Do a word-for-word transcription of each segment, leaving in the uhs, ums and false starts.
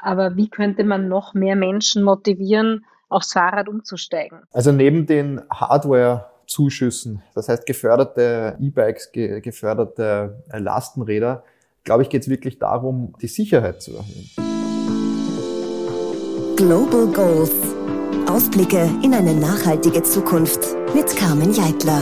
Aber wie könnte man noch mehr Menschen motivieren, aufs Fahrrad umzusteigen? Also neben den Hardware-Zuschüssen, das heißt geförderte E-Bikes, ge- geförderte äh, Lastenräder, glaube ich, geht es wirklich darum, die Sicherheit zu erhöhen. Global Goals. Ausblicke in eine nachhaltige Zukunft mit Carmen Jeitler.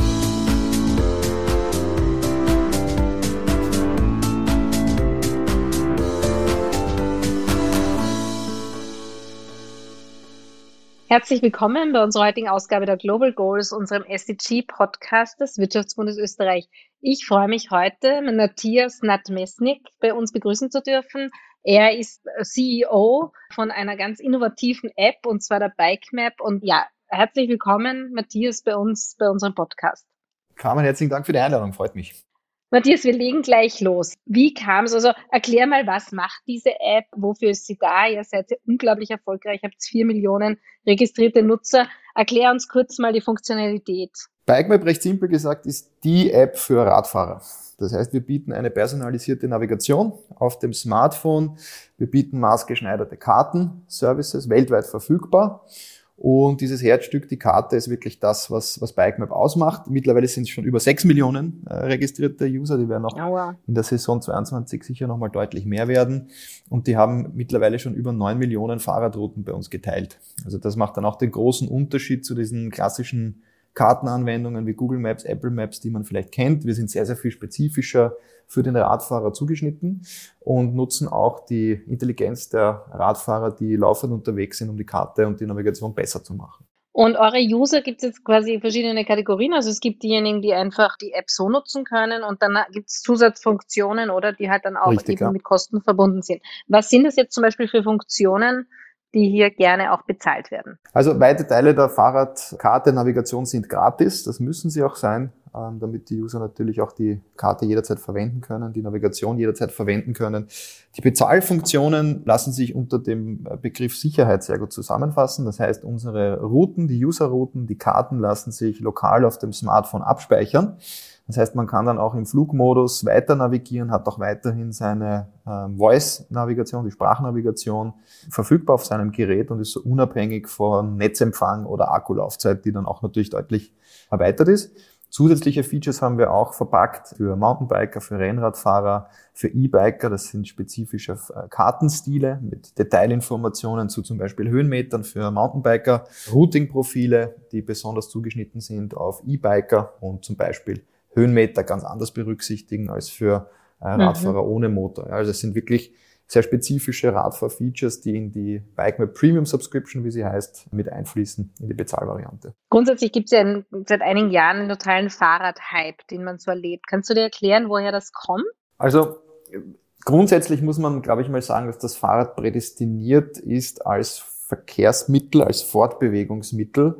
Herzlich willkommen bei unserer heutigen Ausgabe der Global Goals, unserem S D G-Podcast des Wirtschaftsbundes Österreich. Ich freue mich heute, Matthias Nadmesnik bei uns begrüßen zu dürfen. Er ist C E O von einer ganz innovativen App, und zwar der BikeMap. Und ja, herzlich willkommen, Matthias, bei uns, bei unserem Podcast. Carmen, herzlichen Dank für die Einladung, freut mich. Matthias, wir legen gleich los. Wie kam es? Also erklär mal, was macht diese App? Wofür ist sie da? Ihr seid ja unglaublich erfolgreich, habt vier Millionen registrierte Nutzer. Erklär uns kurz mal die Funktionalität. BikeMap, recht simpel gesagt, ist die App für Radfahrer. Das heißt, wir bieten eine personalisierte Navigation auf dem Smartphone. Wir bieten maßgeschneiderte Karten-Services, weltweit verfügbar. Und dieses Herzstück, die Karte, ist wirklich das, was, was BikeMap ausmacht. Mittlerweile sind es schon über sechs Millionen äh, registrierte User. Die werden auch Aua. in der Saison zweiundzwanzig sicher nochmal deutlich mehr werden. Und die haben mittlerweile schon über neun Millionen Fahrradrouten bei uns geteilt. Also das macht dann auch den großen Unterschied zu diesen klassischen Kartenanwendungen wie Google Maps, Apple Maps, die man vielleicht kennt. Wir sind sehr, sehr viel spezifischer für den Radfahrer zugeschnitten und nutzen auch die Intelligenz der Radfahrer, die laufend unterwegs sind, um die Karte und die Navigation besser zu machen. Und eure User gibt es jetzt quasi verschiedene Kategorien. Also es gibt diejenigen, die einfach die App so nutzen können, und dann gibt es Zusatzfunktionen, oder die halt dann auch Richtig, eben ja. mit Kosten verbunden sind. Was sind das jetzt zum Beispiel für Funktionen, die hier gerne auch bezahlt werden? Also weite Teile der Fahrradkarte, Navigation sind gratis. Das müssen sie auch sein, damit die User natürlich auch die Karte jederzeit verwenden können, die Navigation jederzeit verwenden können. Die Bezahlfunktionen lassen sich unter dem Begriff Sicherheit sehr gut zusammenfassen. Das heißt, unsere Routen, die Userrouten, die Karten lassen sich lokal auf dem Smartphone abspeichern. Das heißt, man kann dann auch im Flugmodus weiter navigieren, hat auch weiterhin seine ähm, Voice-Navigation, die Sprachnavigation verfügbar auf seinem Gerät und ist so unabhängig von Netzempfang oder Akkulaufzeit, die dann auch natürlich deutlich erweitert ist. Zusätzliche Features haben wir auch verpackt für Mountainbiker, für Rennradfahrer, für E-Biker. Das sind spezifische Kartenstile mit Detailinformationen zu zum Beispiel Höhenmetern für Mountainbiker, Routing-Profile, die besonders zugeschnitten sind auf E-Biker und zum Beispiel Höhenmeter ganz anders berücksichtigen als für äh, Radfahrer mhm. ohne Motor. Also es sind wirklich sehr spezifische Radfahr-Features, die in die BikeMap Premium Subscription, wie sie heißt, mit einfließen in die Bezahlvariante. Grundsätzlich gibt es ja in, seit einigen Jahren einen totalen Fahrrad-Hype, den man so erlebt. Kannst du dir erklären, woher das kommt? Also grundsätzlich muss man, glaube ich, mal sagen, dass das Fahrrad prädestiniert ist als Verkehrsmittel, als Fortbewegungsmittel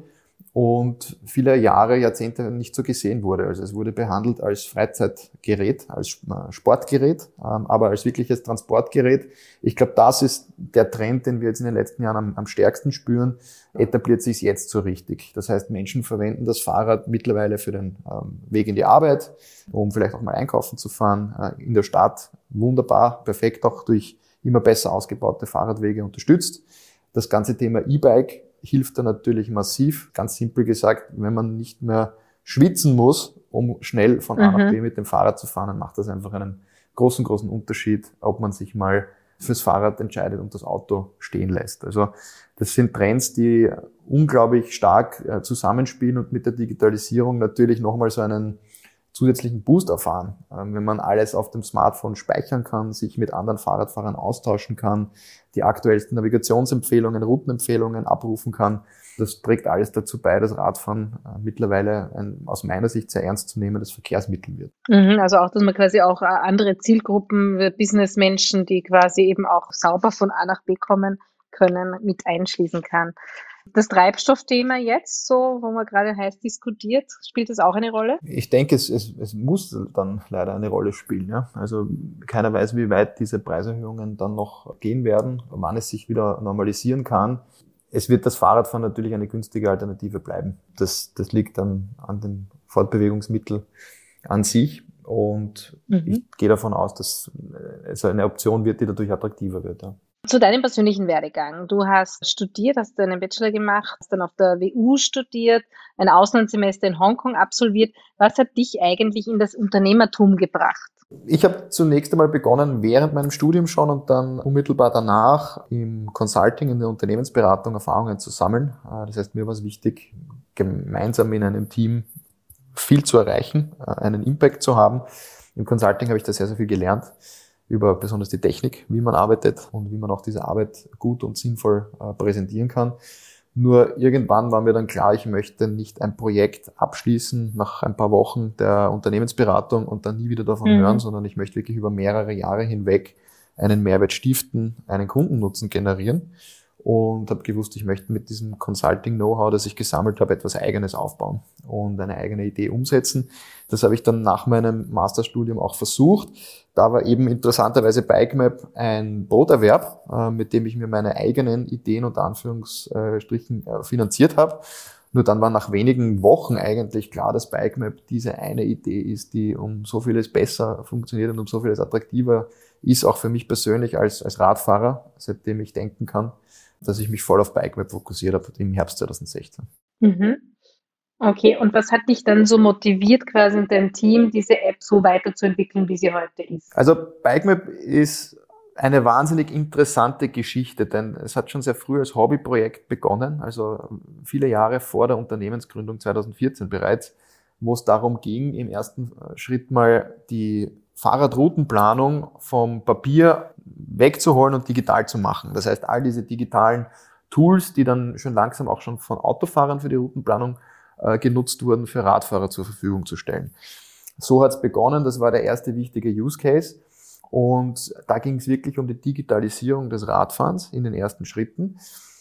und viele Jahre, Jahrzehnte nicht so gesehen wurde. Also es wurde behandelt als Freizeitgerät, als Sportgerät, aber als wirkliches Transportgerät. Ich glaube, das ist der Trend, den wir jetzt in den letzten Jahren am, am stärksten spüren, etabliert sich jetzt so richtig. Das heißt, Menschen verwenden das Fahrrad mittlerweile für den ähm, Weg in die Arbeit, um vielleicht auch mal einkaufen zu fahren, äh, in der Stadt. Wunderbar, perfekt auch durch immer besser ausgebaute Fahrradwege unterstützt. Das ganze Thema E-Bike hilft da natürlich massiv. Ganz simpel gesagt, wenn man nicht mehr schwitzen muss, um schnell von A nach B mit dem Fahrrad zu fahren, dann macht das einfach einen großen, großen Unterschied, ob man sich mal fürs Fahrrad entscheidet und das Auto stehen lässt. Also das sind Trends, die unglaublich stark äh, zusammenspielen und mit der Digitalisierung natürlich nochmal so einen zusätzlichen Boost erfahren. Ähm, wenn man alles auf dem Smartphone speichern kann, sich mit anderen Fahrradfahrern austauschen kann, die aktuellsten Navigationsempfehlungen, Routenempfehlungen abrufen kann. Das trägt alles dazu bei, dass Radfahren äh, mittlerweile ein aus meiner Sicht sehr ernstzunehmendes Verkehrsmittel wird. Mhm, also auch, dass man quasi auch äh, andere Zielgruppen, Businessmenschen, die quasi eben auch sauber von A nach B kommen können, mit einschließen kann. Das Treibstoffthema jetzt, so, wo man gerade heiß diskutiert, spielt das auch eine Rolle? Ich denke, es, es, es muss dann leider eine Rolle spielen. Ja? Also keiner weiß, wie weit diese Preiserhöhungen dann noch gehen werden, wann es sich wieder normalisieren kann. Es wird das Fahrradfahren natürlich eine günstige Alternative bleiben. Das, das liegt dann an dem Fortbewegungsmittel an sich. Und mhm. ich gehe davon aus, dass es eine Option wird, die dadurch attraktiver wird. Ja. Zu deinem persönlichen Werdegang. Du hast studiert, hast einen Bachelor gemacht, hast dann auf der W U studiert, ein Auslandssemester in Hongkong absolviert. Was hat dich eigentlich in das Unternehmertum gebracht? Ich habe zunächst einmal begonnen, während meinem Studium schon und dann unmittelbar danach im Consulting, in der Unternehmensberatung Erfahrungen zu sammeln. Das heißt, mir war es wichtig, gemeinsam in einem Team viel zu erreichen, einen Impact zu haben. Im Consulting habe ich da sehr, sehr viel gelernt über besonders die Technik, wie man arbeitet und wie man auch diese Arbeit gut und sinnvoll äh, präsentieren kann. Nur irgendwann war mir dann klar, ich möchte nicht ein Projekt abschließen nach ein paar Wochen der Unternehmensberatung und dann nie wieder davon mhm. hören, sondern ich möchte wirklich über mehrere Jahre hinweg einen Mehrwert stiften, einen Kundennutzen generieren und habe gewusst, ich möchte mit diesem Consulting-Know-how, das ich gesammelt habe, etwas Eigenes aufbauen und eine eigene Idee umsetzen. Das habe ich dann nach meinem Masterstudium auch versucht. Da war eben interessanterweise BikeMap ein Broterwerb, mit dem ich mir meine eigenen Ideen unter Anführungsstrichen finanziert habe. Nur dann war nach wenigen Wochen eigentlich klar, dass BikeMap diese eine Idee ist, die um so vieles besser funktioniert und um so vieles attraktiver ist, auch für mich persönlich als, als Radfahrer, seitdem ich denken kann, dass ich mich voll auf BikeMap fokussiert habe im Herbst zwanzig sechzehn. Mhm. Okay, und was hat dich dann so motiviert, quasi in deinem Team diese App so weiterzuentwickeln, wie sie heute ist? Also BikeMap ist eine wahnsinnig interessante Geschichte, denn es hat schon sehr früh als Hobbyprojekt begonnen, also viele Jahre vor der Unternehmensgründung zwanzig vierzehn bereits, wo es darum ging, im ersten Schritt mal die Fahrradroutenplanung vom Papier wegzuholen und digital zu machen. Das heißt, all diese digitalen Tools, die dann schon langsam auch schon von Autofahrern für die Routenplanung äh, genutzt wurden, für Radfahrer zur Verfügung zu stellen. So hat es begonnen, das war der erste wichtige Use Case. Und da ging es wirklich um die Digitalisierung des Radfahrens in den ersten Schritten.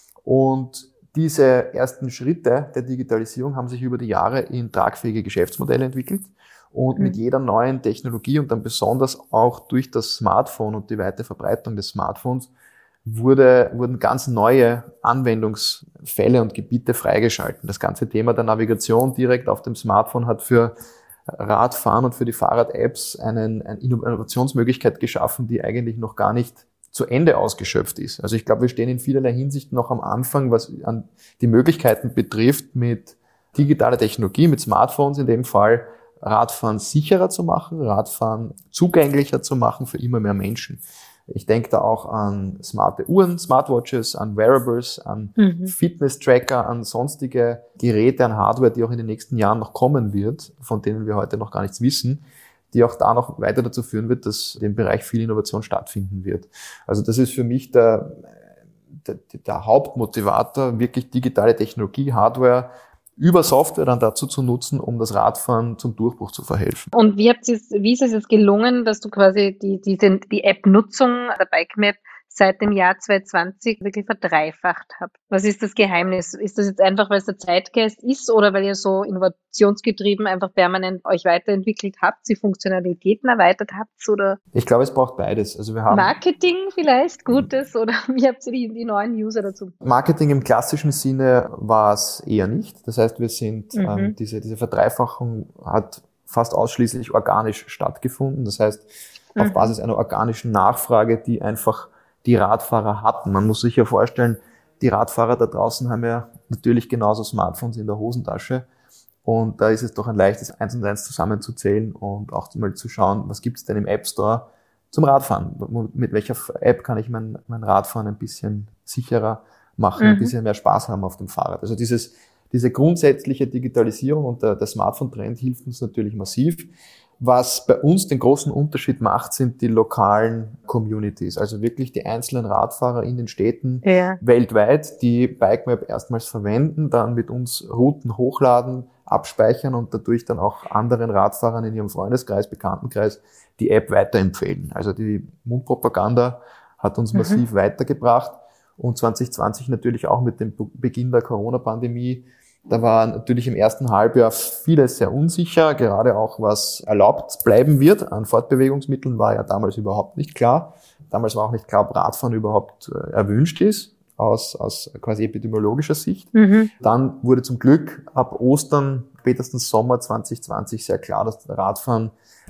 Und diese ersten Schritte der Digitalisierung haben sich über die Jahre in tragfähige Geschäftsmodelle entwickelt. Und mit jeder neuen Technologie und dann besonders auch durch das Smartphone und die weite Verbreitung des Smartphones wurde, wurden ganz neue Anwendungsfälle und Gebiete freigeschalten. Das ganze Thema der Navigation direkt auf dem Smartphone hat für Radfahren und für die Fahrrad-Apps einen, eine Innovationsmöglichkeit geschaffen, die eigentlich noch gar nicht zu Ende ausgeschöpft ist. Also ich glaube, wir stehen in vielerlei Hinsicht noch am Anfang, was an die Möglichkeiten betrifft, mit digitaler Technologie, mit Smartphones in dem Fall, Radfahren sicherer zu machen, Radfahren zugänglicher zu machen für immer mehr Menschen. Ich denke da auch an smarte Uhren, Smartwatches, an Wearables, an mhm. Fitness-Tracker, an sonstige Geräte, an Hardware, die auch in den nächsten Jahren noch kommen wird, von denen wir heute noch gar nichts wissen, die auch da noch weiter dazu führen wird, dass im Bereich viel Innovation stattfinden wird. Also das ist für mich der, der, der Hauptmotivator, wirklich digitale Technologie, Hardware, über Software dann dazu zu nutzen, um das Radfahren zum Durchbruch zu verhelfen. Und wie, habt ihr's, wie ist es jetzt gelungen, dass du quasi die, diese, die App-Nutzung der BikeMap seit dem Jahr zwanzig zwanzig wirklich verdreifacht habt? Was ist das Geheimnis? Ist das jetzt einfach, weil es der Zeitgeist ist oder weil ihr so innovationsgetrieben einfach permanent euch weiterentwickelt habt, die Funktionalitäten erweitert habt? Oder ich glaube, es braucht beides. Also wir haben Marketing vielleicht, Gutes, oder wie habt ihr die, die neuen User dazu? Marketing im klassischen Sinne war es eher nicht. Das heißt, wir sind, mhm. ähm, diese, diese Verdreifachung hat fast ausschließlich organisch stattgefunden. Das heißt, auf mhm. Basis einer organischen Nachfrage, die einfach die Radfahrer hatten. Man muss sich ja vorstellen, die Radfahrer da draußen haben ja natürlich genauso Smartphones in der Hosentasche. Und da ist es doch ein leichtes, eins und eins zusammenzuzählen und auch mal zu schauen, was gibt es denn im App Store zum Radfahren? Mit welcher App kann ich mein, mein Radfahren ein bisschen sicherer machen, mhm. ein bisschen mehr Spaß haben auf dem Fahrrad? Also dieses, diese grundsätzliche Digitalisierung und der, der Smartphone-Trend hilft uns natürlich massiv. Was bei uns den großen Unterschied macht, sind die lokalen Communities, also wirklich die einzelnen Radfahrer in den Städten ja. weltweit, die BikeMap erstmals verwenden, dann mit uns Routen hochladen, abspeichern und dadurch dann auch anderen Radfahrern in ihrem Freundeskreis, Bekanntenkreis die App weiterempfehlen. Also die Mundpropaganda hat uns mhm. massiv weitergebracht und zwanzig zwanzig natürlich auch mit dem Beginn der Corona-Pandemie. Da war natürlich im ersten Halbjahr vieles sehr unsicher, gerade auch was erlaubt bleiben wird an Fortbewegungsmitteln war ja damals überhaupt nicht klar. Damals war auch nicht klar, ob Radfahren überhaupt erwünscht ist, aus, aus quasi epidemiologischer Sicht. Mhm. Dann wurde zum Glück ab Ostern, spätestens Sommer zwanzig zwanzig sehr klar, dass Radfahren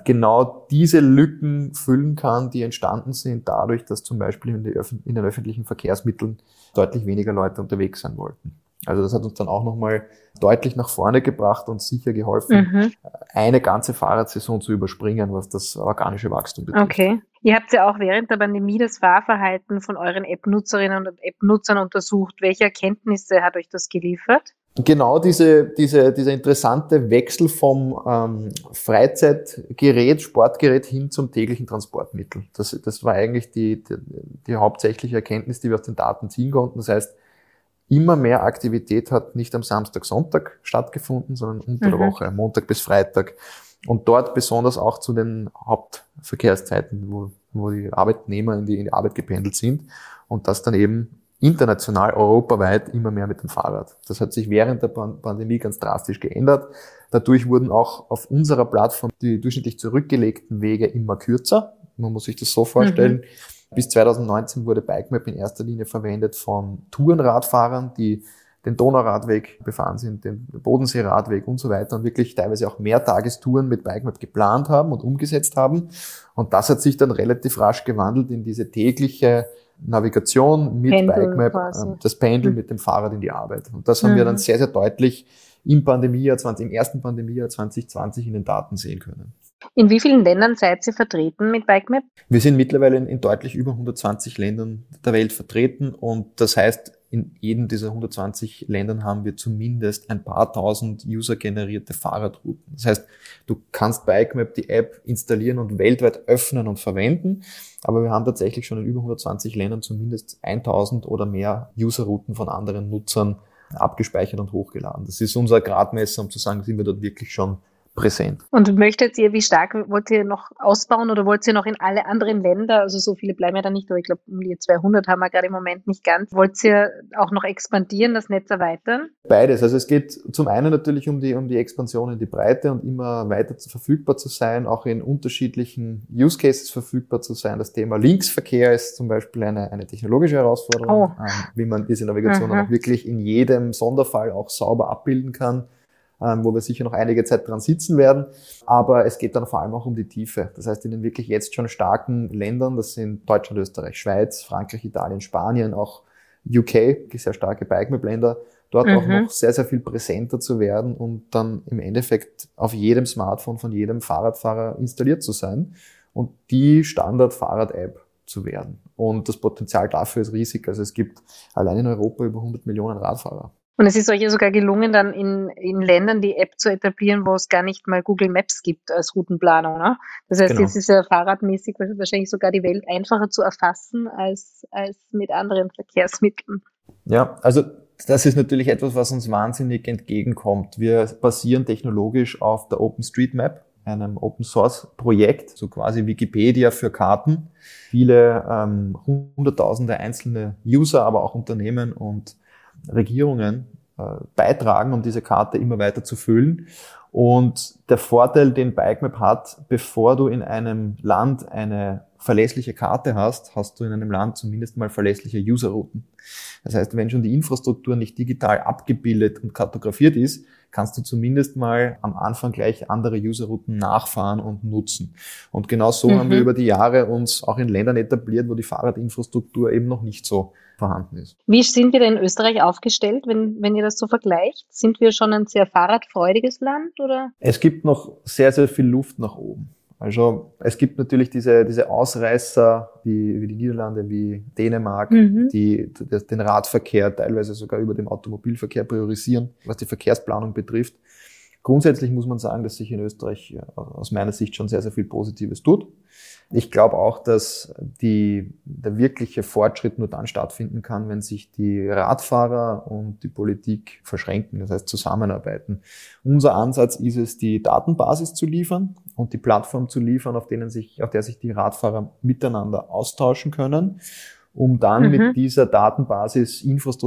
genau diese Lücken füllen kann, die entstanden sind dadurch, dass zum Beispiel in, die Öf- in den öffentlichen Verkehrsmitteln deutlich weniger Leute unterwegs sein wollten. Also das hat uns dann auch nochmal deutlich nach vorne gebracht und sicher geholfen, Mhm. eine ganze Fahrradsaison zu überspringen, was das organische Wachstum betrifft. Okay. Ihr habt ja auch während der Pandemie das Fahrverhalten von euren App-Nutzerinnen und App-Nutzern untersucht. Welche Erkenntnisse hat euch das geliefert? Genau diese, diese, dieser interessante Wechsel vom ähm, Freizeitgerät, Sportgerät hin zum täglichen Transportmittel. Das, das war eigentlich die, die, die hauptsächliche Erkenntnis, die wir aus den Daten ziehen konnten. Das heißt, immer mehr Aktivität hat nicht am Samstag, Sonntag stattgefunden, sondern unter der Mhm. Woche, Montag bis Freitag. Und dort besonders auch zu den Hauptverkehrszeiten, wo, wo die Arbeitnehmer in die, in die Arbeit gependelt sind. Und das dann eben international, europaweit immer mehr mit dem Fahrrad. Das hat sich während der Pandemie ganz drastisch geändert. Dadurch wurden auch auf unserer Plattform die durchschnittlich zurückgelegten Wege immer kürzer. Man muss sich das so vorstellen. Mhm. Bis zwanzig neunzehn wurde Bikemap in erster Linie verwendet von Tourenradfahrern, die den Donauradweg befahren sind, den Bodenseeradweg und so weiter und wirklich teilweise auch Mehrtagestouren mit Bikemap geplant haben und umgesetzt haben. Und das hat sich dann relativ rasch gewandelt in diese tägliche Navigation mit Pendeln Bikemap, quasi. äh, das Pendeln Mhm. mit dem Fahrrad in die Arbeit. Und das haben Mhm. wir dann sehr, sehr deutlich im Pandemiejahr zwanzig, im ersten Pandemiejahr zwanzig zwanzig in den Daten sehen können. In wie vielen Ländern seid ihr vertreten mit Bikemap? Wir sind mittlerweile in, in deutlich über hundertzwanzig Ländern der Welt vertreten und das heißt, in jedem dieser hundertzwanzig Ländern haben wir zumindest ein paar tausend user-generierte Fahrradrouten. Das heißt, du kannst Bikemap, die App, installieren und weltweit öffnen und verwenden, aber wir haben tatsächlich schon in über hundertzwanzig Ländern zumindest tausend oder mehr Userrouten von anderen Nutzern abgespeichert und hochgeladen. Das ist unser Gradmesser, um zu sagen, sind wir dort wirklich schon präsent. Und möchtet ihr, wie stark wollt ihr noch ausbauen oder wollt ihr noch in alle anderen Länder, also so viele bleiben ja da nicht, aber ich glaube um die zweihundert haben wir gerade im Moment nicht ganz, wollt ihr auch noch expandieren, das Netz erweitern? Beides. Also es geht zum einen natürlich um die, um die Expansion in die Breite und immer weiter zu, verfügbar zu sein, auch in unterschiedlichen Use Cases verfügbar zu sein. Das Thema Linksverkehr ist zum Beispiel eine, eine technologische Herausforderung, Oh. ähm, wie man diese Navigation dann Aha. auch wirklich in jedem Sonderfall auch sauber abbilden kann, ähm, wo wir sicher noch einige Zeit dran sitzen werden. Aber es geht dann vor allem auch um die Tiefe. Das heißt, in den wirklich jetzt schon starken Ländern, das sind Deutschland, Österreich, Schweiz, Frankreich, Italien, Spanien, auch U K, die sehr starke Bikemap-Länder, dort Mhm. auch noch sehr, sehr viel präsenter zu werden und dann im Endeffekt auf jedem Smartphone von jedem Fahrradfahrer installiert zu sein und die Standard-Fahrrad-App zu werden. Und das Potenzial dafür ist riesig. Also es gibt allein in Europa über hundert Millionen Radfahrer. Und es ist euch ja sogar gelungen, dann in, in Ländern die App zu etablieren, wo es gar nicht mal Google Maps gibt als Routenplanung. Ne? Das heißt, Genau. jetzt ist ja fahrradmäßig wahrscheinlich sogar die Welt einfacher zu erfassen als, als mit anderen Verkehrsmitteln. Ja, also das ist natürlich etwas, was uns wahnsinnig entgegenkommt. Wir basieren technologisch auf der OpenStreetMap, einem Open-Source-Projekt, so quasi Wikipedia für Karten. Viele ähm, hunderttausende einzelne User, aber auch Unternehmen und Regierungen äh, beitragen, um diese Karte immer weiter zu füllen. Und der Vorteil, den Bikemap hat, bevor du in einem Land eine verlässliche Karte hast, hast du in einem Land zumindest mal verlässliche Userrouten. Das heißt, wenn schon die Infrastruktur nicht digital abgebildet und kartografiert ist, kannst du zumindest mal am Anfang gleich andere Userrouten nachfahren und nutzen. Und genau so Mhm. haben wir über die Jahre uns auch in Ländern etabliert, wo die Fahrradinfrastruktur eben noch nicht so vorhanden ist. Wie sind wir denn in Österreich aufgestellt, wenn, wenn ihr das so vergleicht? Sind wir schon ein sehr fahrradfreudiges Land, oder? Es gibt noch sehr, sehr viel Luft nach oben. Also es gibt natürlich diese, diese Ausreißer wie, wie die Niederlande, wie Dänemark, Mhm. die das, den Radverkehr teilweise sogar über dem Automobilverkehr priorisieren, was die Verkehrsplanung betrifft. Grundsätzlich muss man sagen, dass sich in Österreich aus meiner Sicht schon sehr, sehr viel Positives tut. Ich glaube auch, dass die, der wirkliche Fortschritt nur dann stattfinden kann, wenn sich die Radfahrer und die Politik verschränken, das heißt zusammenarbeiten. Unser Ansatz ist es, die Datenbasis zu liefern und die Plattform zu liefern, auf denen sich, auf der sich die Radfahrer miteinander austauschen können, um dann Mhm. mit dieser Datenbasis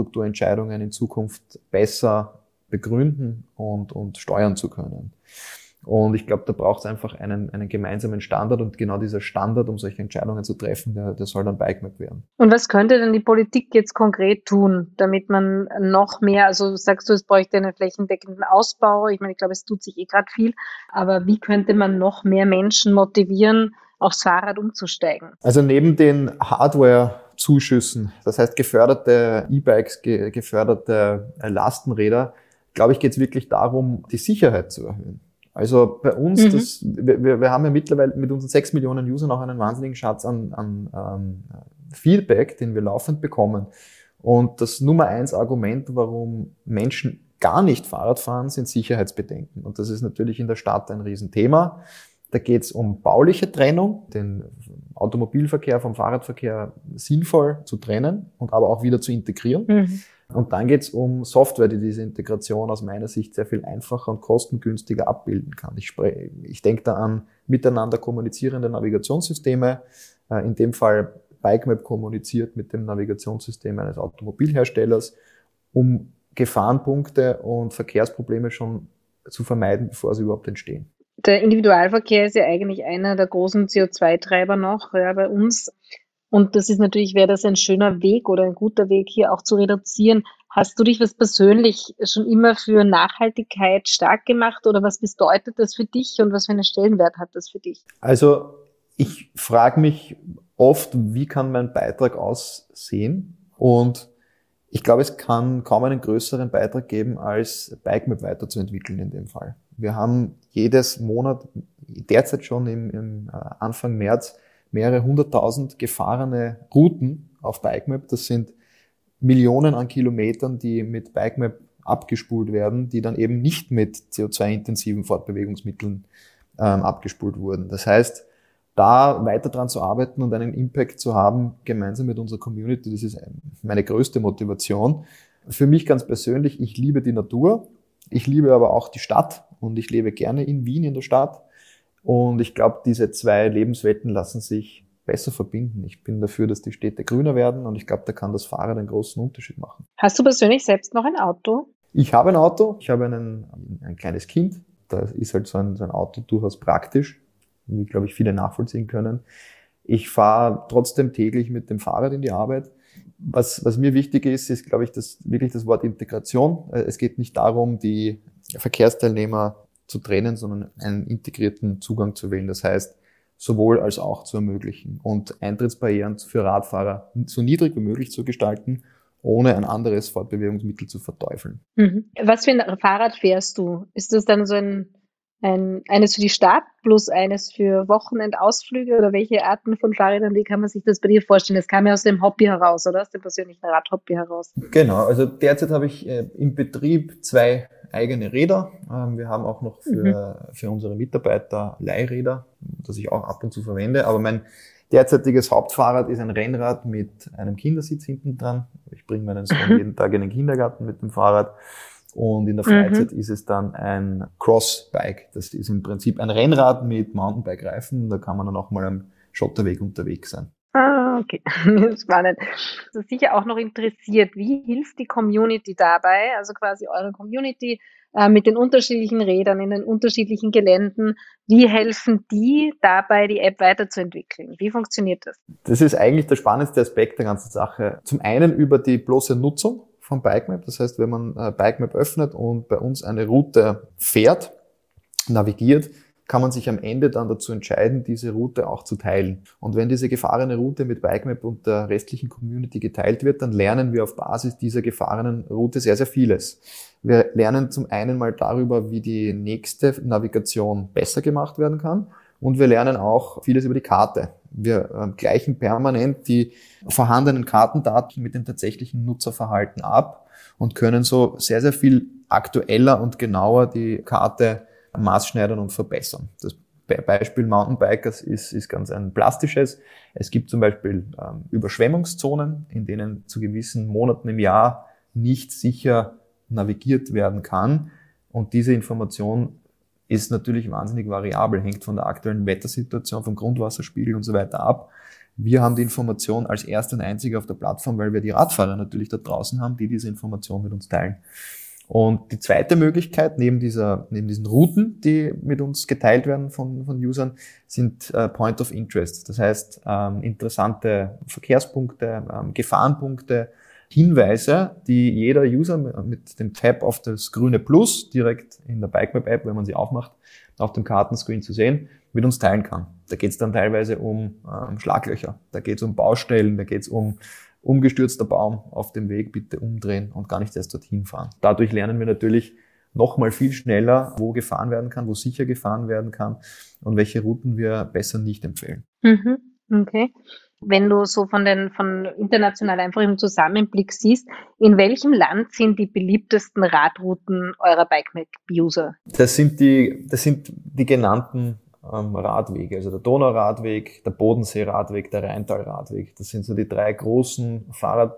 Infrastrukturentscheidungen in Zukunft besser begründen und, und steuern zu können. Und ich glaube, da braucht es einfach einen, einen gemeinsamen Standard und genau dieser Standard, um solche Entscheidungen zu treffen, der, der soll dann Bikemap werden. Und was könnte denn die Politik jetzt konkret tun, damit man noch mehr, also sagst du, es bräuchte einen flächendeckenden Ausbau, ich meine, ich glaube, es tut sich eh gerade viel, aber wie könnte man noch mehr Menschen motivieren, aufs Fahrrad umzusteigen? Also neben den Hardware-Zuschüssen, das heißt geförderte E-Bikes, ge- geförderte Lastenräder, glaube ich, geht es wirklich darum, die Sicherheit zu erhöhen. Also bei uns, mhm. das, wir, wir haben ja mittlerweile mit unseren sechs Millionen Usern auch einen wahnsinnigen Schatz an, an ähm, Feedback, den wir laufend bekommen. Und das Nummer eins Argument, warum Menschen gar nicht Fahrrad fahren, sind Sicherheitsbedenken. Und das ist natürlich in der Stadt ein Riesenthema. Da geht es um bauliche Trennung, den Automobilverkehr vom Fahrradverkehr sinnvoll zu trennen und aber auch wieder zu integrieren. Mhm. Und dann geht es um Software, die diese Integration aus meiner Sicht sehr viel einfacher und kostengünstiger abbilden kann. Ich, spreche, ich denke da an miteinander kommunizierende Navigationssysteme. In dem Fall Bikemap kommuniziert mit dem Navigationssystem eines Automobilherstellers, um Gefahrenpunkte und Verkehrsprobleme schon zu vermeiden, bevor sie überhaupt entstehen. Der Individualverkehr ist ja eigentlich einer der großen C O zwei Treiber noch, ja, bei uns. Und das ist natürlich, wäre das ein schöner Weg oder ein guter Weg, hier auch zu reduzieren. Hast du dich was persönlich schon immer für Nachhaltigkeit stark gemacht oder was bedeutet das für dich und was für einen Stellenwert hat das für dich? Also ich frage mich oft, wie kann mein Beitrag aussehen? Und ich glaube, es kann kaum einen größeren Beitrag geben, als Bikemap weiterzuentwickeln in dem Fall. Wir haben jedes Monat, derzeit schon im, im Anfang März, mehrere hunderttausend gefahrene Routen auf Bikemap. Das sind Millionen an Kilometern, die mit Bikemap abgespult werden, die dann eben nicht mit C O zwei intensiven Fortbewegungsmitteln ähm, abgespult wurden. Das heißt, da weiter dran zu arbeiten und einen Impact zu haben, gemeinsam mit unserer Community, das ist meine größte Motivation. Für mich ganz persönlich, ich liebe die Natur, ich liebe aber auch die Stadt und ich lebe gerne in Wien in der Stadt. Und ich glaube, diese zwei Lebenswelten lassen sich besser verbinden. Ich bin dafür, dass die Städte grüner werden und ich glaube, da kann das Fahrrad einen großen Unterschied machen. Hast du persönlich selbst noch ein Auto? Ich habe ein Auto, ich habe einen, ein kleines Kind. Da ist halt so ein, so ein Auto durchaus praktisch, wie, glaube ich, viele nachvollziehen können. Ich fahre trotzdem täglich mit dem Fahrrad in die Arbeit. Was, was mir wichtig ist, ist, glaube ich, das, wirklich das Wort Integration. Es geht nicht darum, die Verkehrsteilnehmer zu trennen, sondern einen integrierten Zugang zu wählen. Das heißt, sowohl als auch zu ermöglichen und Eintrittsbarrieren für Radfahrer so niedrig wie möglich zu gestalten, ohne ein anderes Fortbewegungsmittel zu verteufeln. Mhm. Was für ein Fahrrad fährst du? Ist das dann so ein, ein eines für die Stadt plus eines für Wochenendausflüge oder welche Arten von Fahrrädern, wie kann man sich das bei dir vorstellen? Das kam ja aus dem Hobby heraus, oder? Aus dem persönlichen Radhobby heraus. Genau, also derzeit habe ich äh, im Betrieb zwei eigene Räder. Ähm, wir haben auch noch für, mhm. für unsere Mitarbeiter Leihräder, das ich auch ab und zu verwende. Aber mein derzeitiges Hauptfahrrad ist ein Rennrad mit einem Kindersitz hinten dran. Ich bringe meinen Sohn mhm. jeden Tag in den Kindergarten mit dem Fahrrad. Und in der Freizeit mhm. ist es dann ein Crossbike. Das ist im Prinzip ein Rennrad mit Mountainbike-Reifen. Da kann man dann auch mal am Schotterweg unterwegs sein. Ah, okay. Spannend. Das ist sicher auch noch interessiert. Wie hilft die Community dabei, also quasi eure Community äh, mit den unterschiedlichen Rädern in den unterschiedlichen Geländen? Wie helfen die dabei, die App weiterzuentwickeln? Wie funktioniert das? Das ist eigentlich der spannendste Aspekt der ganzen Sache. Zum einen über die bloße Nutzung von Bikemap. Das heißt, wenn man äh, Bikemap öffnet und bei uns eine Route fährt, navigiert, kann man sich am Ende dann dazu entscheiden, diese Route auch zu teilen. Und wenn diese gefahrene Route mit Bikemap und der restlichen Community geteilt wird, dann lernen wir auf Basis dieser gefahrenen Route sehr, sehr vieles. Wir lernen zum einen mal darüber, wie die nächste Navigation besser gemacht werden kann. Und wir lernen auch vieles über die Karte. Wir äh, gleichen permanent die vorhandenen Kartendaten mit dem tatsächlichen Nutzerverhalten ab und können so sehr, sehr viel aktueller und genauer die Karte maßschneidern und verbessern. Das Beispiel Mountainbikers ist, ist ganz ein plastisches. Es gibt zum Beispiel ähm, Überschwemmungszonen, in denen zu gewissen Monaten im Jahr nicht sicher navigiert werden kann. Und diese Information ist natürlich wahnsinnig variabel, hängt von der aktuellen Wettersituation, vom Grundwasserspiegel und so weiter ab. Wir haben die Information als erste und einzige auf der Plattform, weil wir die Radfahrer natürlich da draußen haben, die diese Information mit uns teilen. Und die zweite Möglichkeit, neben dieser, neben diesen Routen, die mit uns geteilt werden von, von Usern, sind äh, Point of Interest. Das heißt, ähm, interessante Verkehrspunkte, ähm, Gefahrenpunkte, Hinweise, die jeder User mit dem Tab auf das grüne Plus direkt in der Bikemap-App, wenn man sie aufmacht, auf dem Kartenscreen zu sehen, mit uns teilen kann. Da geht es dann teilweise um ähm, Schlaglöcher, da geht es um Baustellen, da geht es um umgestürzter Baum auf dem Weg, bitte umdrehen und gar nicht erst dorthin fahren. Dadurch lernen wir natürlich nochmal viel schneller, wo gefahren werden kann, wo sicher gefahren werden kann und welche Routen wir besser nicht empfehlen. Mhm, okay. Wenn du so von den von international einfach im Zusammenblick siehst, in welchem Land sind die beliebtesten Radrouten eurer Bikemap-User? Das sind die, das sind die genannten ähm, Radwege, also der Donauradweg, der Bodensee-Radweg, der Rheintal-Radweg. Das sind so die drei großen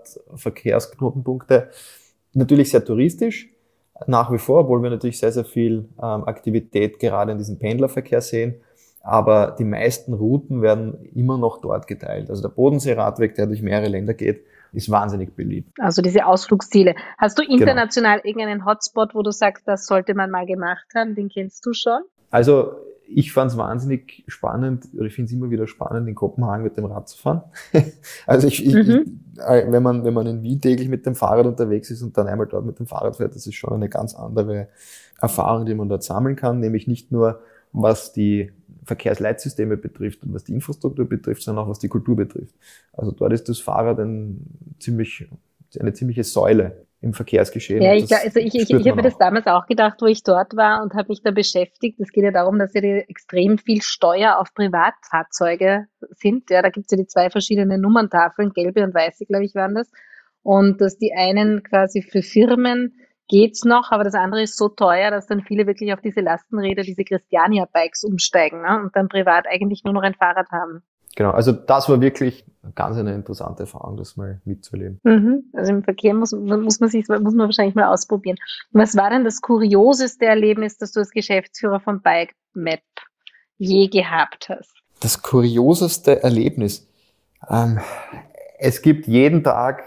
Fahrradverkehrsknotenpunkte. Natürlich sehr touristisch, nach wie vor, obwohl wir natürlich sehr, sehr viel ähm, Aktivität gerade in diesem Pendlerverkehr sehen. Aber die meisten Routen werden immer noch dort geteilt. Also der Bodensee-Radweg, der durch mehrere Länder geht, ist wahnsinnig beliebt. Also diese Ausflugsziele. Hast du international genau. irgendeinen Hotspot, wo du sagst, das sollte man mal gemacht haben? Den kennst du schon? Also ich fand es wahnsinnig spannend, oder ich finde es immer wieder spannend, in Kopenhagen mit dem Rad zu fahren. Also ich, ich, mhm. ich, wenn man wenn man in Wien täglich mit dem Fahrrad unterwegs ist und dann einmal dort mit dem Fahrrad fährt, das ist schon eine ganz andere Erfahrung, die man dort sammeln kann, nämlich nicht nur was die Verkehrsleitsysteme betrifft und was die Infrastruktur betrifft, sondern auch was die Kultur betrifft. Also dort ist das Fahrrad ein ziemlich, eine ziemliche Säule im Verkehrsgeschehen. Ja, ich, glaub, also ich, ich, ich habe mir das damals auch gedacht, wo ich dort war und habe mich da beschäftigt. Es geht ja darum, dass ja die extrem viel Steuer auf Privatfahrzeuge sind. Ja, da gibt es ja die zwei verschiedenen Nummerntafeln, gelbe und weiße, glaube ich, waren das. Und dass die einen quasi für Firmen geht's noch, aber das andere ist so teuer, dass dann viele wirklich auf diese Lastenräder, diese Christiania-Bikes umsteigen, ne? Und dann privat eigentlich nur noch ein Fahrrad haben. Genau, also das war wirklich ganz eine interessante Erfahrung, das mal mitzuerleben. Mhm. Also im Verkehr muss, muss man sich, muss man wahrscheinlich mal ausprobieren. Was war denn das kurioseste Erlebnis, das du als Geschäftsführer von Bikemap je gehabt hast? Das kurioseste Erlebnis? Ähm, es gibt jeden Tag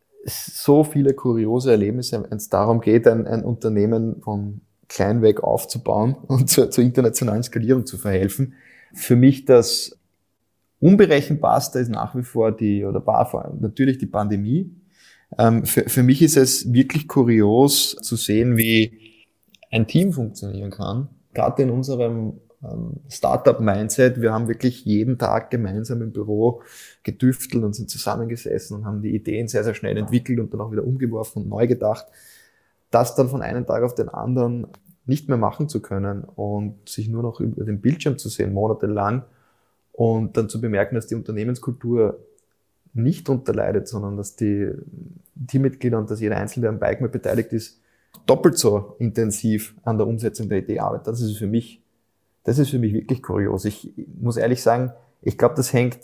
so viele kuriose Erlebnisse, wenn es darum geht, ein, ein Unternehmen von klein weg aufzubauen und zur, zur internationalen Skalierung zu verhelfen. Für mich das Unberechenbarste ist nach wie vor die, oder war vor allem natürlich die Pandemie. Ähm, für, für mich ist es wirklich kurios zu sehen, wie ein Team funktionieren kann. Gerade in unserem Startup-Mindset. Wir haben wirklich jeden Tag gemeinsam im Büro getüftelt und sind zusammengesessen und haben die Ideen sehr, sehr schnell entwickelt und dann auch wieder umgeworfen und neu gedacht. Das dann von einem Tag auf den anderen nicht mehr machen zu können und sich nur noch über den Bildschirm zu sehen, monatelang, und dann zu bemerken, dass die Unternehmenskultur nicht darunter leidet, sondern dass die Teammitglieder und dass jeder Einzelne, der am Bikemap beteiligt ist, doppelt so intensiv an der Umsetzung der Idee arbeitet. Das ist für mich Das ist für mich wirklich kurios. Ich muss ehrlich sagen, ich glaube, das hängt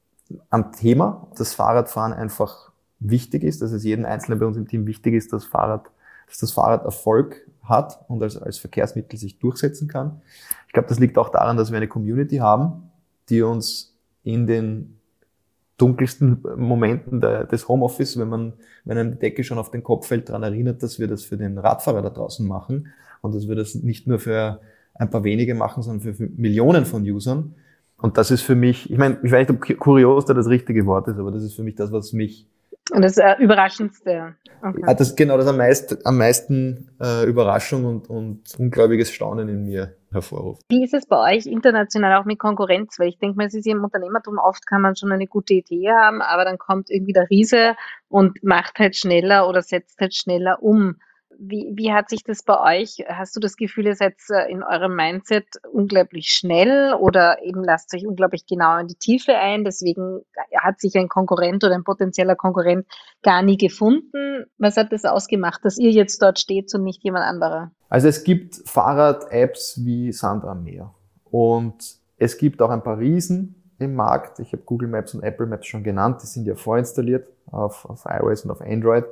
am Thema, dass Fahrradfahren einfach wichtig ist, dass es jedem Einzelnen bei uns im Team wichtig ist, dass, Fahrrad, dass das Fahrrad Erfolg hat und als, als Verkehrsmittel sich durchsetzen kann. Ich glaube, das liegt auch daran, dass wir eine Community haben, die uns in den dunkelsten Momenten der, des Homeoffice, wenn man, wenn einem die Decke schon auf den Kopf fällt, daran erinnert, dass wir das für den Radfahrer da draußen machen und dass wir das nicht nur für ein paar wenige machen, sondern für, für Millionen von Usern. Und das ist für mich, ich meine, ich weiß nicht, ob kurios da das richtige Wort ist, aber das ist für mich das, was mich... Und das äh, Überraschendste. Okay. Ja, das, genau, das am meisten, am meisten äh, Überraschung und, und ungläubiges Staunen in mir hervorruft. Wie ist es bei euch international auch mit Konkurrenz? Weil ich denke mal, es ist ja im Unternehmertum, oft kann man schon eine gute Idee haben, aber dann kommt irgendwie der Riese und macht halt schneller oder setzt halt schneller um. Wie, wie hat sich das bei euch? Hast du das Gefühl, ihr seid in eurem Mindset unglaublich schnell oder eben lasst euch unglaublich genau in die Tiefe ein? Deswegen hat sich ein Konkurrent oder ein potenzieller Konkurrent gar nie gefunden. Was hat das ausgemacht, dass ihr jetzt dort steht und nicht jemand anderer? Also es gibt Fahrrad-Apps wie Sand am Meer und es gibt auch ein paar Riesen im Markt. Ich habe Google Maps und Apple Maps schon genannt. Die sind ja vorinstalliert auf, auf iOS und auf Android.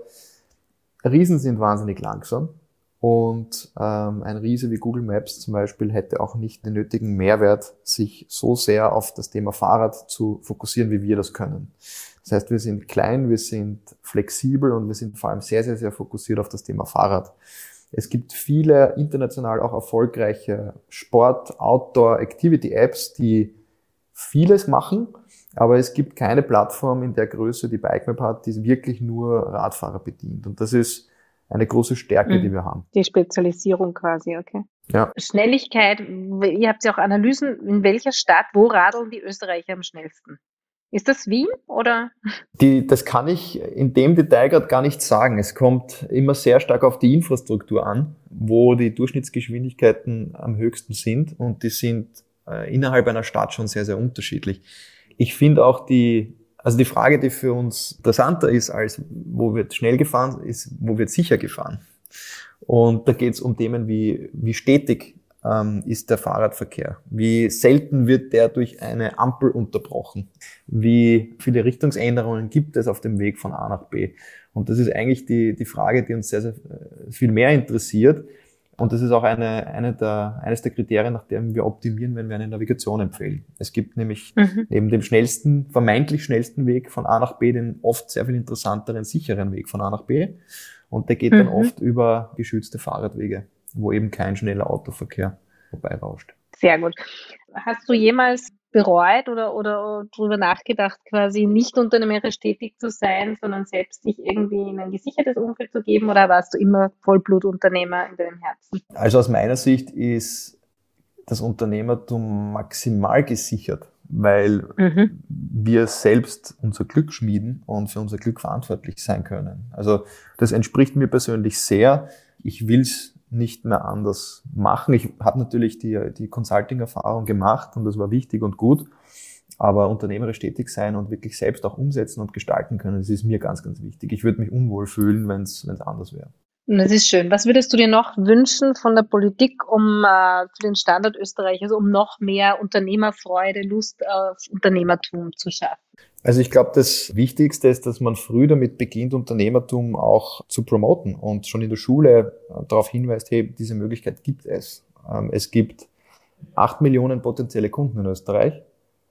Riesen sind wahnsinnig langsam und ähm, ein Riese wie Google Maps zum Beispiel hätte auch nicht den nötigen Mehrwert, sich so sehr auf das Thema Fahrrad zu fokussieren, wie wir das können. Das heißt, wir sind klein, wir sind flexibel und wir sind vor allem sehr, sehr, sehr fokussiert auf das Thema Fahrrad. Es gibt viele international auch erfolgreiche Sport-, Outdoor-, Activity-Apps, die vieles machen, aber es gibt keine Plattform in der Größe, die Bikemap hat, die wirklich nur Radfahrer bedient. Und das ist eine große Stärke, mhm. die wir haben. Die Spezialisierung quasi, okay. Ja. Schnelligkeit, ihr habt ja auch Analysen, in welcher Stadt, wo radeln die Österreicher am schnellsten? Ist das Wien oder? Die, das kann ich in dem Detail gerade gar nicht sagen. Es kommt immer sehr stark auf die Infrastruktur an, wo die Durchschnittsgeschwindigkeiten am höchsten sind, und die sind äh, innerhalb einer Stadt schon sehr, sehr unterschiedlich. Ich finde auch die, also die Frage, die für uns interessanter ist, als wo wird schnell gefahren, ist, wo wird sicher gefahren. Und da geht es um Themen wie, wie stetig ähm, ist der Fahrradverkehr, wie selten wird der durch eine Ampel unterbrochen, wie viele Richtungsänderungen gibt es auf dem Weg von A nach B. Und das ist eigentlich die, die Frage, die uns sehr, sehr viel mehr interessiert. Und das ist auch eine, eine der, eines der Kriterien, nach dem wir optimieren, wenn wir eine Navigation empfehlen. Es gibt nämlich mhm. neben dem schnellsten, vermeintlich schnellsten Weg von A nach B den oft sehr viel interessanteren, sicheren Weg von A nach B. Und der geht mhm. dann oft über geschützte Fahrradwege, wo eben kein schneller Autoverkehr vorbeirauscht. Sehr gut. Hast du jemals bereut oder, oder darüber nachgedacht, quasi nicht unternehmerisch tätig zu sein, sondern selbst dich irgendwie in ein gesichertes Umfeld zu geben, oder warst du immer Vollblutunternehmer in deinem Herzen? Also aus meiner Sicht ist das Unternehmertum maximal gesichert, weil mhm. wir selbst unser Glück schmieden und für unser Glück verantwortlich sein können. Also das entspricht mir persönlich sehr. Ich will es nicht mehr anders machen. Ich habe natürlich die, die Consulting-Erfahrung gemacht und das war wichtig und gut, aber unternehmerisch tätig sein und wirklich selbst auch umsetzen und gestalten können, das ist mir ganz, ganz wichtig. Ich würde mich unwohl fühlen, wenn es anders wäre. Das ist schön. Was würdest du dir noch wünschen von der Politik, um äh, für den Standort Österreich, also um noch mehr Unternehmerfreude, Lust auf Unternehmertum zu schaffen? Also ich glaube, das Wichtigste ist, dass man früh damit beginnt, Unternehmertum auch zu promoten und schon in der Schule darauf hinweist, hey, diese Möglichkeit gibt es. Es gibt acht Millionen potenzielle Kunden in Österreich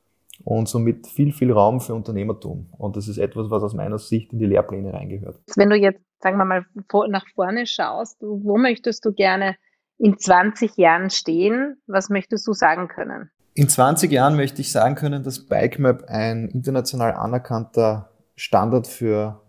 und somit viel, viel Raum für Unternehmertum. Und das ist etwas, was aus meiner Sicht in die Lehrpläne reingehört. Wenn du jetzt, sagen wir mal, nach vorne schaust, wo möchtest du gerne in zwanzig Jahren stehen? Was möchtest du sagen können? In zwanzig Jahren möchte ich sagen können, dass Bikemap ein international anerkannter Standard für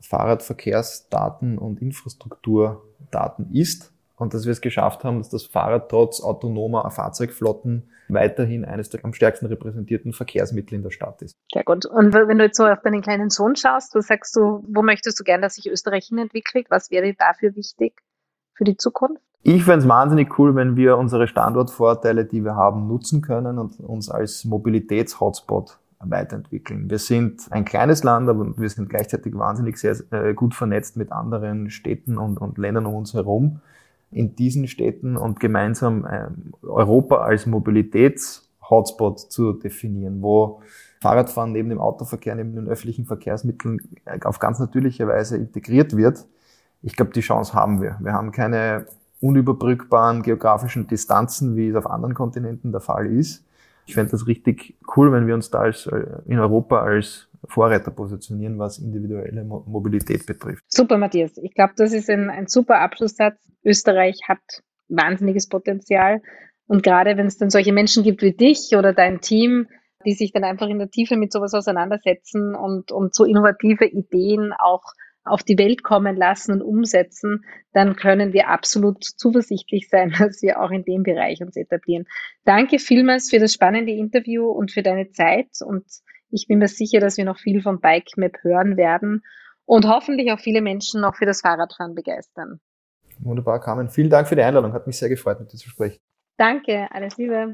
Fahrradverkehrsdaten und Infrastrukturdaten ist und dass wir es geschafft haben, dass das Fahrrad trotz autonomer Fahrzeugflotten weiterhin eines der am stärksten repräsentierten Verkehrsmittel in der Stadt ist. Sehr gut. Und wenn du jetzt so auf deinen kleinen Sohn schaust, was sagst du, wo möchtest du gern, dass sich Österreich hinentwickelt? Was wäre dafür wichtig für die Zukunft? Ich fände es wahnsinnig cool, wenn wir unsere Standortvorteile, die wir haben, nutzen können und uns als Mobilitäts-Hotspot weiterentwickeln. Wir sind ein kleines Land, aber wir sind gleichzeitig wahnsinnig sehr äh, gut vernetzt mit anderen Städten und, und Ländern um uns herum. In diesen Städten und gemeinsam äh, Europa als Mobilitäts-Hotspot zu definieren, wo Fahrradfahren neben dem Autoverkehr, neben den öffentlichen Verkehrsmitteln auf ganz natürliche Weise integriert wird. Ich glaube, die Chance haben wir. Wir haben keine unüberbrückbaren geografischen Distanzen, wie es auf anderen Kontinenten der Fall ist. Ich fände das richtig cool, wenn wir uns da als, in Europa als Vorreiter positionieren, was individuelle Mo- Mobilität betrifft. Super, Matthias. Ich glaube, das ist ein, ein super Abschlusssatz. Österreich hat wahnsinniges Potenzial. Und gerade wenn es dann solche Menschen gibt wie dich oder dein Team, die sich dann einfach in der Tiefe mit sowas auseinandersetzen und, und so innovative Ideen auch auf die Welt kommen lassen und umsetzen, dann können wir absolut zuversichtlich sein, dass wir auch in dem Bereich uns etablieren. Danke vielmals für das spannende Interview und für deine Zeit, und ich bin mir sicher, dass wir noch viel vom Bikemap hören werden und hoffentlich auch viele Menschen noch für das Fahrradfahren begeistern. Wunderbar, Carmen. Vielen Dank für die Einladung. Hat mich sehr gefreut, mit dir zu sprechen. Danke, alles Liebe.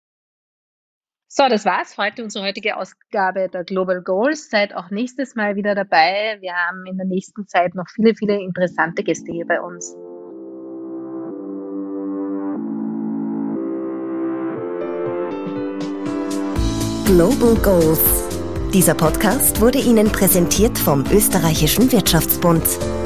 So, das war's heute, unsere heutige Ausgabe der Global Goals. Seid auch nächstes Mal wieder dabei. Wir haben in der nächsten Zeit noch viele, viele interessante Gäste hier bei uns. Global Goals. Dieser Podcast wurde Ihnen präsentiert vom Österreichischen Wirtschaftsbund.